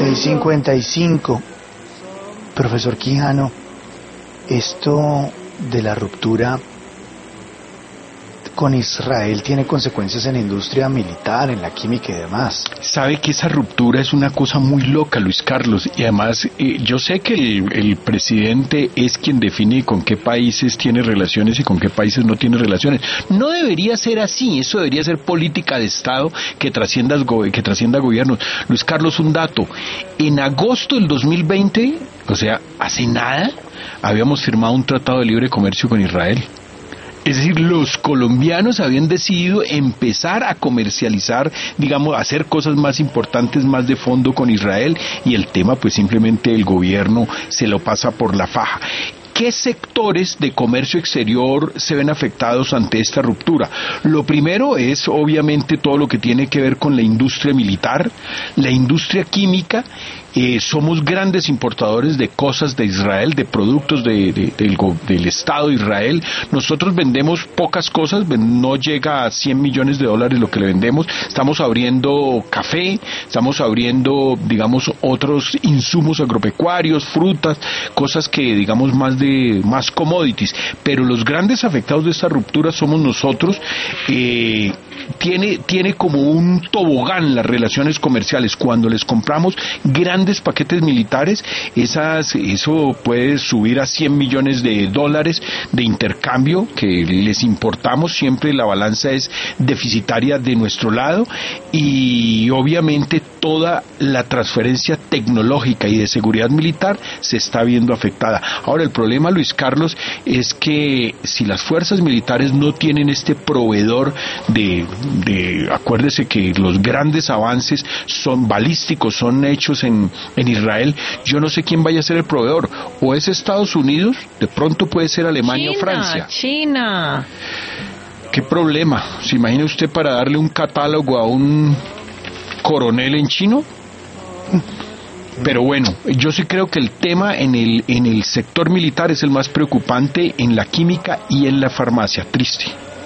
6:55. Profesor Quijano, esto de la ruptura con Israel tiene consecuencias en la industria militar, en la química y demás. Sabe que esa ruptura es una cosa muy loca, Luis Carlos, y además yo sé que el presidente es quien define con qué países tiene relaciones y con qué países no tiene relaciones. No debería ser así, eso debería ser política de Estado que trascienda gobiernos. Luis Carlos, un dato, en agosto del 2020, o sea, hace nada, habíamos firmado un tratado de libre comercio con Israel. Es decir, los colombianos habían decidido empezar a comercializar, digamos, hacer cosas más importantes, más de fondo con Israel, y el tema pues simplemente el gobierno se lo pasa por la faja. ¿Qué sectores de comercio exterior se ven afectados ante esta ruptura? Lo primero es obviamente todo lo que tiene que ver con la industria militar, la industria química. Somos grandes importadores de cosas de Israel, de productos del Estado de Israel. Nosotros vendemos pocas cosas, no llega a 100 millones de dólares lo que le vendemos. Estamos abriendo café, estamos abriendo, digamos, otros insumos agropecuarios, frutas, cosas que, digamos, más commodities. Pero los grandes afectados de esta ruptura somos nosotros. Tiene como un tobogán las relaciones comerciales. Cuando les compramos grandes paquetes militares, eso puede subir a 100 millones de dólares de intercambio que les importamos. Siempre la balanza es deficitaria de nuestro lado, y obviamente toda la transferencia tecnológica y de seguridad militar se está viendo afectada. Ahora, el problema, Luis Carlos, es que si las fuerzas militares no tienen este proveedor acuérdese que los grandes avances son balísticos, son hechos en Israel. Yo no sé quién vaya a ser el proveedor, o es Estados Unidos, de pronto puede ser Alemania o Francia. China. ¿Qué problema? ¿Se imagina usted para darle un catálogo a un coronel en chino? Pero bueno, yo sí creo que el tema en el sector militar es el más preocupante, en la química y en la farmacia. Triste.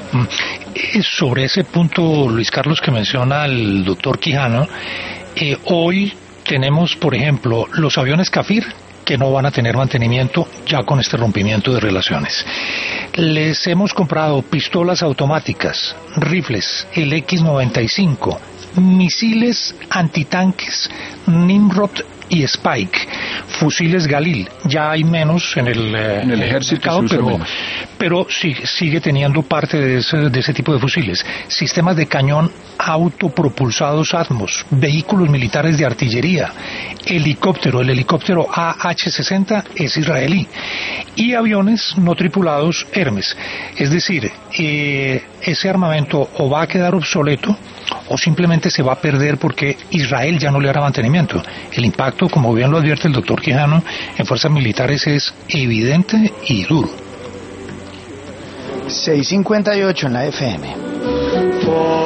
Sobre ese punto, Luis Carlos, que menciona el doctor Quijano, hoy tenemos, por ejemplo, los aviones Kafir, que no van a tener mantenimiento ya con este rompimiento de relaciones. Les hemos comprado pistolas automáticas, rifles, el X-95, misiles antitanques, Nimrod y Spike, fusiles Galil. Ya hay menos en el ejército, pero sigue teniendo parte de ese tipo de fusiles. Sistemas de cañón autopropulsados Atmos, vehículos militares de artillería, el helicóptero AH-60 es israelí, y aviones no tripulados Hermes. Es decir, ese armamento o va a quedar obsoleto o simplemente se va a perder porque Israel ya no le hará mantenimiento. El impacto, como bien lo advierte el doctor Quijano, en fuerzas militares es evidente y duro. 6:58 en la FM.